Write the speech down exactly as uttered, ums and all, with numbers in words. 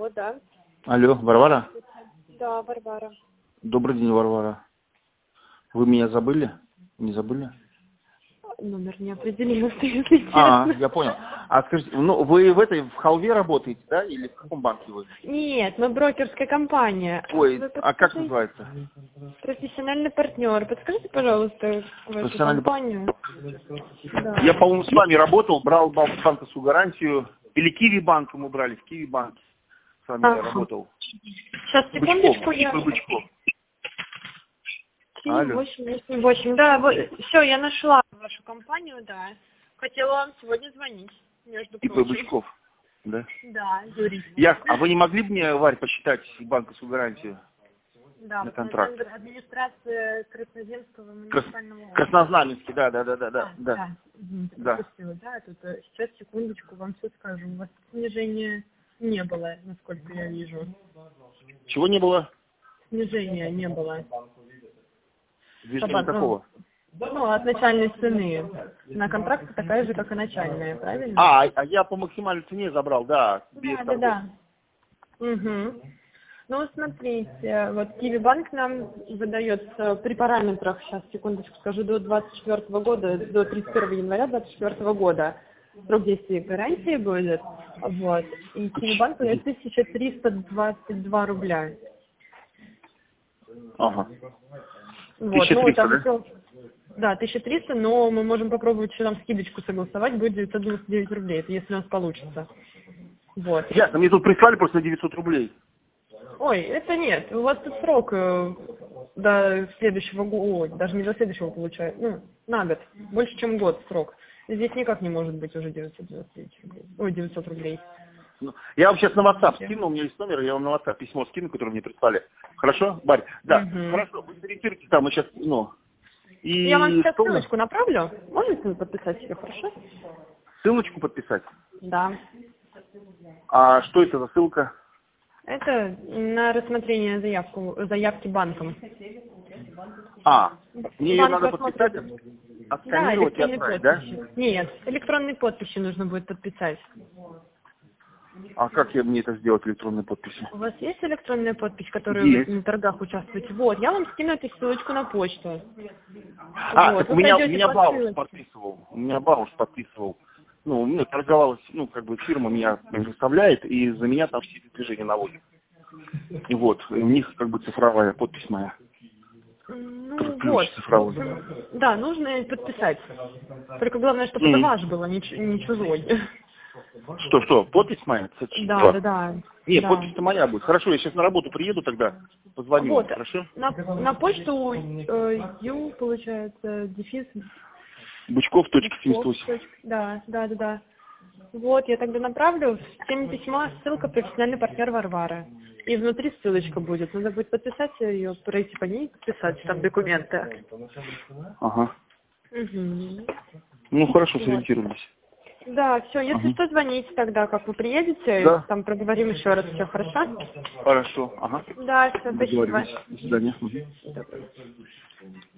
Алло, да. Алло, Варвара? Да, Варвара. Добрый день, Варвара. Вы меня забыли? Не забыли? Номер не определился, если честно. А, я понял. А скажите, ну вы в этой, в халве работаете, да? Или в каком банке вы? Нет, мы брокерская компания. Ой, Вы а как подскажите, называется? профессиональный партнер. Подскажите, пожалуйста, вашу Профессиональный компанию. Да. Я, по-моему, с вами работал, брал банковскую гарантию. Или Киви банк мы брали, в Киви банке с вами я Ага. работал. Сейчас, секундочку, Бычков, я... Ипа Бычков. три Алло. восемь восемь восемь. Да, вот, все, я нашла вашу компанию, да. Хотела вам сегодня звонить, между Ипа прочим. Бычков, да? Да, Юрий. Я, а вы не могли бы мне, Варь, посчитать банковскую гарантию Да, на вот на контракт? центр администрации Красноземского Крас... муниципального округа. Краснознаменский, да, да, да, да, да, А, да. да, мгм, Да. пропустила, да, тут э, сейчас, секундочку, вам все скажу. У вас снижения не было, насколько я вижу. Чего не было? Снижения не было. Движения Собак- какого? Ну, ну, от начальной цены. На контракте такая же, как и начальная, правильно? А, а я по максимальной цене забрал, да, без Да, да, торгов. да. Угу. Ну, смотрите, вот Киви банк нам выдается при параметрах, сейчас, секундочку скажу, до двадцать четвёртого года, до тридцать первого января двадцать четвёртого года. Срок действия гарантии будет, вот. И Киви банк выдает тысяча триста двадцать два рубля. Ага. Вот, тысяча ну, триста, там да? все, да, тысяча триста, но мы можем попробовать еще там скидочку согласовать, будет девятьсот девяносто девять рублей, это если у нас получится. Вот. Ясно, мне тут прислали просто на девятьсот рублей. Ой, это нет, у вас тут срок э, до следующего года, даже не до следующего получается, ну, на год, больше, чем год срок. Здесь никак не может быть уже девятьсот девяносто девять рублей. Ой, девятьсот рублей. Ну, я вам сейчас на WhatsApp скину, у меня есть номер, я вам на WhatsApp письмо скину, которое мне прислали. Хорошо, Барь? Да, Мгм. хорошо, вы сориентируйтесь там, мы сейчас, ну, Я вам и сейчас что у нас? ссылочку направлю, можете подписать себе, хорошо? Ссылочку подписать. Да. А что это за ссылка? Это на рассмотрение заявку, заявки банком. А, мне ее Банк надо рассмотрит. подписать, Да, отсканировать и электронной отправить, да? подписью. Нет, электронной подписью нужно будет подписать. А как я мне это сделать, электронной подписью? У вас есть электронная подпись, которую вы Есть. на торгах участвуете? Вот, я вам скину эту ссылочку на почту. А, Вот, так у вы меня, у пройдете меня по Бауш ссылочке. подписывал. У меня Бауш подписывал. Ну, у меня торговалась, ну, как бы фирма меня заставляет, и за меня там все эти движения наводят. И вот, и у них как бы цифровая подпись моя. Ну Ключ вот, в цифровой. общем, да, нужно подписать. Только главное, чтобы это М. ваш было, не, ч- не чужой. Что, что, подпись моя? Да, да, да. Не, да. подпись-то моя будет. Хорошо, я сейчас на работу приеду тогда, позвоню вам, Вот, хорошо? на, на почту э, ю, получается, дефис, Бычков, точка семьдесят Бычков, восемь. точка, да, да, да, да. Вот, я тогда направлю в теме письма ссылка профессиональный партнер Варвара. И внутри ссылочка будет. Надо будет подписать ее, пройти по ней, подписать там документы. Ага. Угу. Ну, хорошо, Вот. сориентировались. Да, все, если Ага. что, звоните тогда, как вы приедете, Да. там проговорим еще раз, все хорошо? Хорошо, ага. Да, все, спасибо. Договорились. До свидания. Мгм. Доброго.